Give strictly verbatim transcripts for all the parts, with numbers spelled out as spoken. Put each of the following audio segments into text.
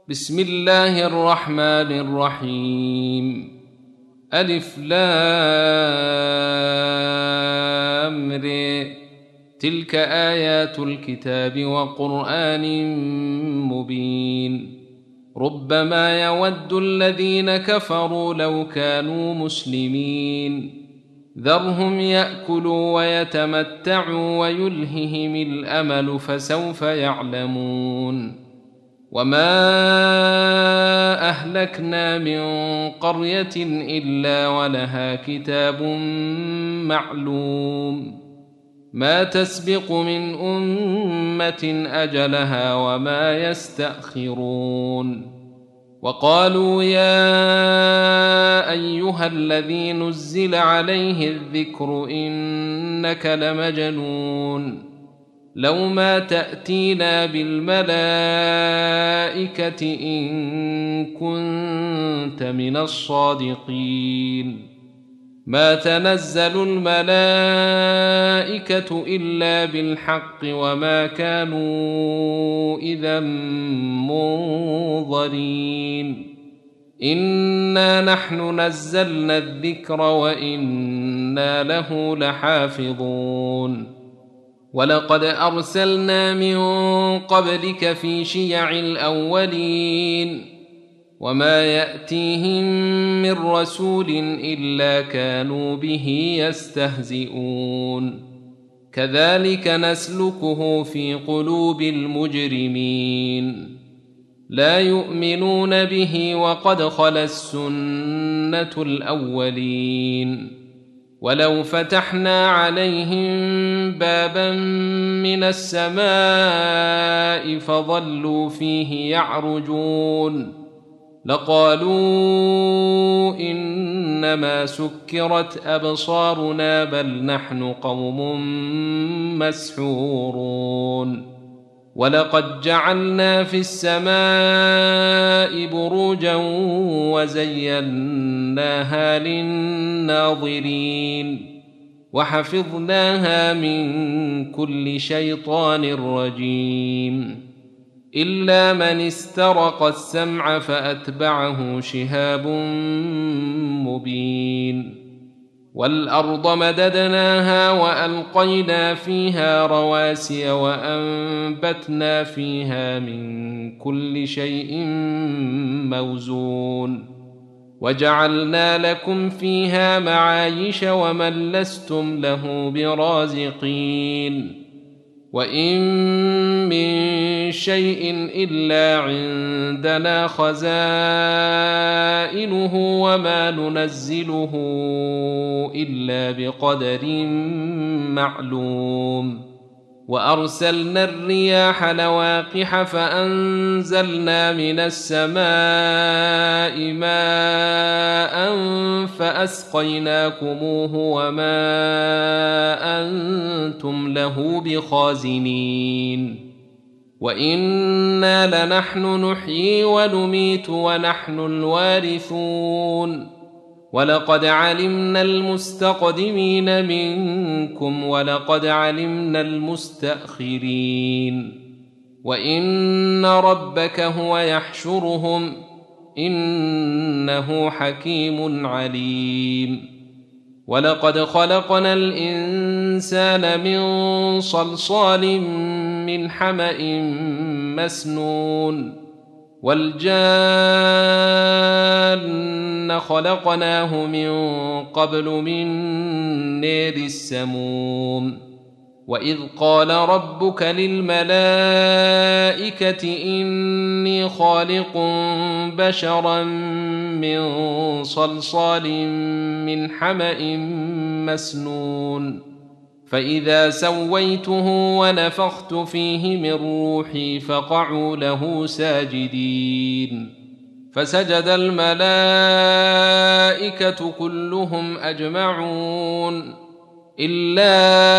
بسم الله الرحمن الرحيم. ألف لام ر. تلك آيات الكتاب وقرآن مبين. ربما يود الذين كفروا لو كانوا مسلمين. ذرهم يأكلوا ويتمتعوا ويلههم الأمل فسوف يعلمون. وما أهلكنا من قرية إلا ولها كتاب معلوم ما تسبق من أمة أجلها وما يستأخرون. وقالوا يا أيها الذي نزل عليه الذكر إنك لمجنون لو ما تأتينا بالملائكة إن كنت من الصادقين. ما تنزل الملائكة إلا بالحق وما كانوا إذا منظرين. إنا نحن نزلنا الذكر وإنا له لحافظون. ولقد أرسلنا من قبلك في شيع الأولين وما يأتيهم من رسول إلا كانوا به يستهزئون. كذلك نسلكه في قلوب المجرمين لا يؤمنون به وقد خلت السنة الأولين. ولو فتحنا عليهم بابا من السماء فظلوا فيه يعرجون لقالوا إنما سكرت أبصارنا بل نحن قوم مسحورون. ولقد جعلنا في السماء بروجا وزيناها للناظرين وحفظناها من كل شيطان رجيم إلا من استرق السمع فأتبعه شهاب مبين. والأرض مددناها وألقينا فيها رواسي وأنبتنا فيها من كل شيء موزون وجعلنا لكم فيها معايش ومن لستم له برازقين. وإن من شيء إلا عندنا خزائنه وما ننزله إلا بقدر معلوم. وأرسلنا الرياح لواقح فأنزلنا من السماء ماء فأسقيناكموه وما أنتم له بخازنين. وإنا لنحن نحيي ونميت ونحن الوارثون. ولقد علمنا المستقدمين منكم ولقد علمنا المستأخرين. وإن ربك هو يحشرهم إنه حكيم عليم. ولقد خلقنا الإنسان من صلصال من حمأ مسنون والجان خلقناه من قبل من نار السموم. وإذ قال ربك للملائكة إني خالق بشرا من صلصال من حمأ مسنون فإذا سويته ونفخت فيه من روحي فقعوا له ساجدين. فسجد الملائكة كلهم أجمعون إلا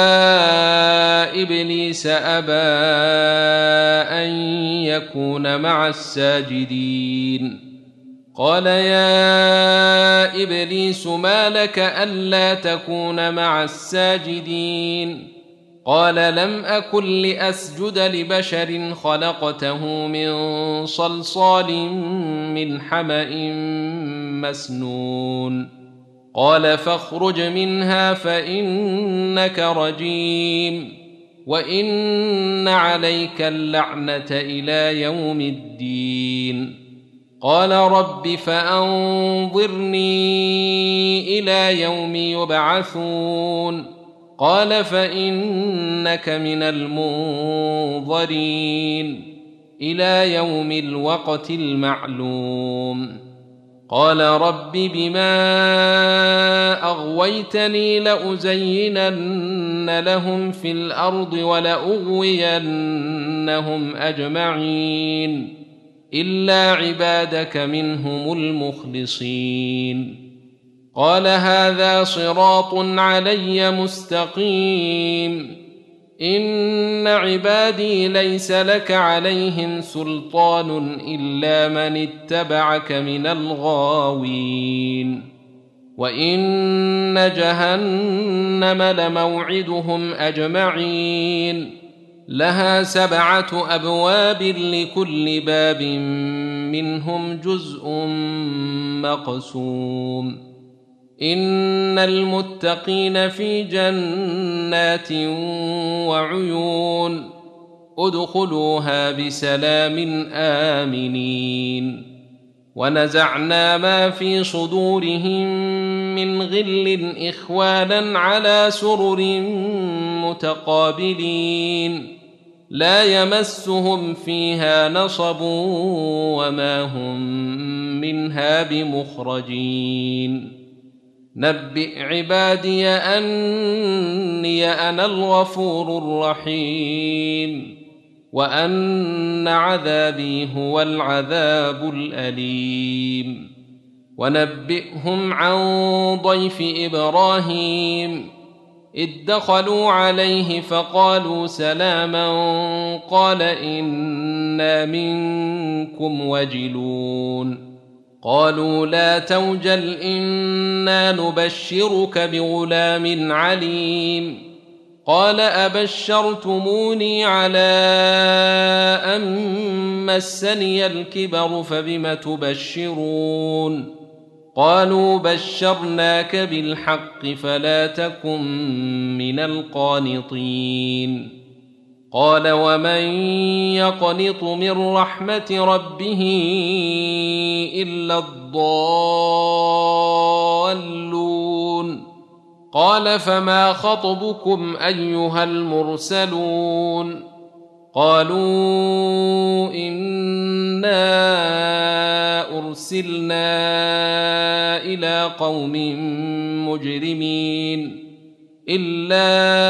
إبليس أبى أن يكون مع الساجدين. قال يا إبليس ما لك ألا تكون مع الساجدين قال لم أكن لأسجد لبشر خلقته من صلصال من حمأ مسنون قال فاخرج منها فإنك رجيم وإن عليك اللعنة إلى يوم الدين قال رب فأنظرني إلى يوم يبعثون قال فإنك من المنظرين إلى يوم الوقت المعلوم قال رب بما أغويتني لأزينن لهم في الأرض ولأغوينهم أجمعين إلا عبادك منهم المخلصين قال هذا صراط علي مستقيم إن عبادي ليس لك عليهم سلطان إلا من اتبعك من الغاوين وإن جهنم لموعدهم أجمعين لها سبعة أبواب لكل باب منهم جزء مقسوم إن المتقين في جنات وعيون ادخلوها بسلام آمنين ونزعنا ما في صدورهم من غل إخوانا على سرر متقابلين لا يمسهم فيها نصب وما هم منها بمخرجين نبئ عبادي أني أنا الغفور الرحيم وأن عذابي هو العذاب الأليم ونبئهم عن ضيف إبراهيم إذ دخلوا عليه فقالوا سلاما قال إنا منكم وجلون قالوا لا توجل إنا نبشرك بغلام عليم قال أبشرتموني على أن مسني الكبر فبم تبشرون قالوا بشرناك بالحق فلا تكن من القانطين قال ومن يقنط من رحمة ربه إلا الضالون قال فما خطبكم أيها المرسلون قالوا إنا أرسلنا إلى قوم مجرمين إلا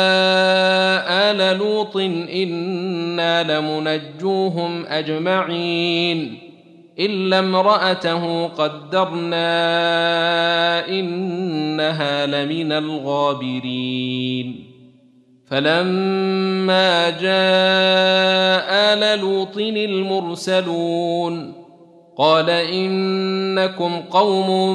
آل لوط إنا لمنجوهم أجمعين إلا امرأته قدرنا إنها لمن الغابرين فلما جاء آل لوط المرسلون قال إنكم قوم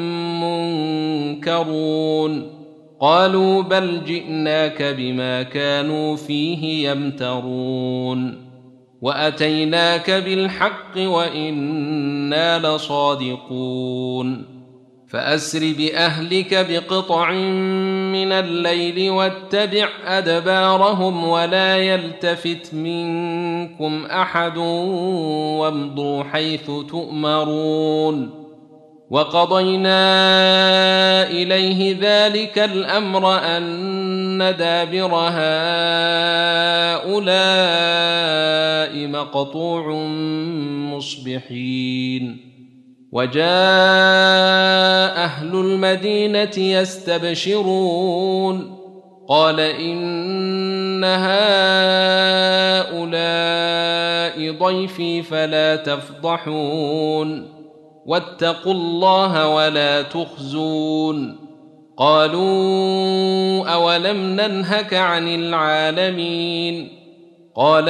منكرون قالوا بل جئناك بما كانوا فيه يمترون وأتيناك بالحق وإنا لصادقون فأسر بأهلك بقطع من الليل واتبع أدبارهم ولا يلتفت منكم أحد وامضوا حيث تؤمرون وقضينا إليه ذلك الأمر أن دابر هؤلاء مقطوع مصبحين وجاء أهل المدينة يستبشرون قال إن هؤلاء ضيفي فلا تفضحون واتقوا الله ولا تخزون قالوا أولم ننهك عن العالمين قال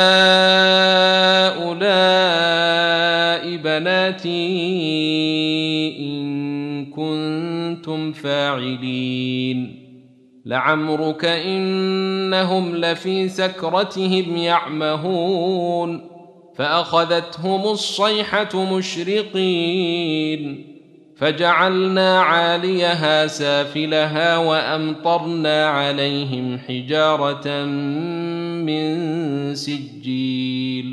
هؤلاء بناتي إن كنتم فاعلين لعمرك إنهم لفي سكرتهم يعمهون فأخذتهم الصيحة مشرقين فجعلنا عاليها سافلها وأمطرنا عليهم حجارة من سجيل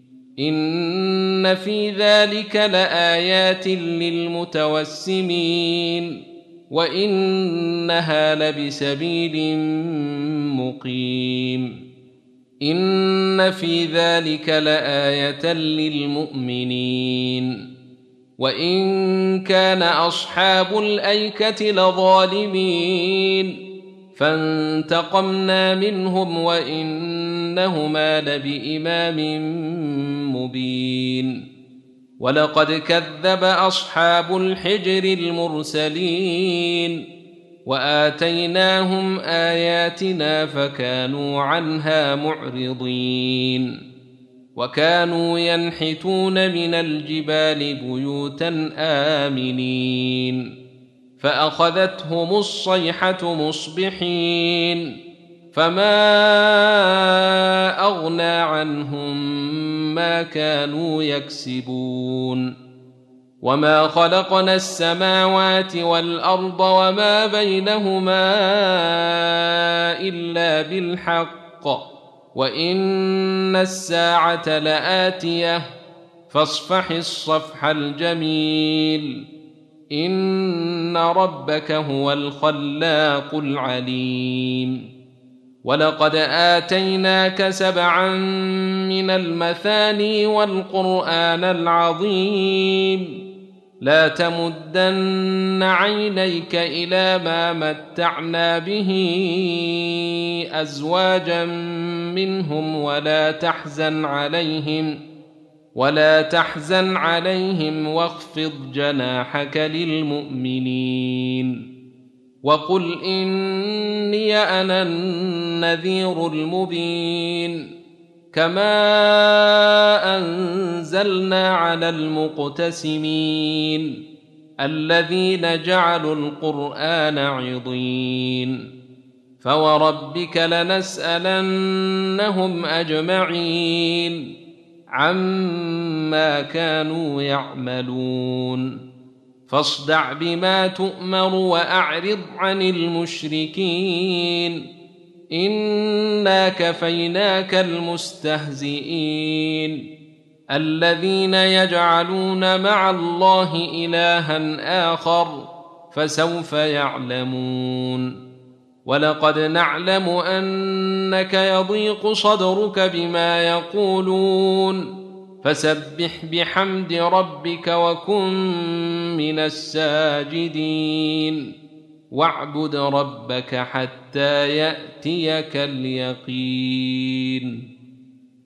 إن في ذلك لآيات للمتوسمين وإنها لبسبيل مقيم إن في ذلك لآية للمؤمنين وإن كان أصحاب الأيكة لظالمين فانتقمنا منهم وإنهما لبإمام مبين ولقد كذب أصحاب الحجر المرسلين وآتيناهم آياتنا فكانوا عنها معرضين وكانوا ينحتون من الجبال بيوتا آمنين فأخذتهم الصيحة مصبحين فما أغنى عنهم ما كانوا يكسبون وما خلقنا السماوات والأرض وما بينهما إلا بالحق وإن الساعة لآتية فاصفح الصفح الجميل إن ربك هو الخلاق العليم ولقد آتيناك سبعا من المثاني والقرآن العظيم لا تمدن عينيك إلى ما متعنا به أزواجا منهم ولا تحزن عليهم ولا تحزن عليهم واخفض جناحك للمؤمنين وقل إني أنا النذير المبين كما أنزلنا على المقتسمين الذين جعلوا القرآن عضين فوربك لنسألنهم أجمعين عما كانوا يعملون فاصدع بما تؤمر وأعرض عن المشركين إنا كفيناك المستهزئين الذين يجعلون مع الله إلها آخر فسوف يعلمون ولقد نعلم أنك يضيق صدرك بما يقولون فسبح بحمد ربك وكن من الساجدين واعبد ربك حتى يأتيك اليقين